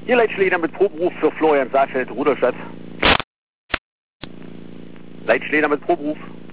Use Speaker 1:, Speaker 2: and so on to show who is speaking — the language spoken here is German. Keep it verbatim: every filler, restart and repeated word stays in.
Speaker 1: Hier Leitschläger mit Proberuf für Florian Saalfeld, Rudolstadt. Leitschläger mit Proberuf.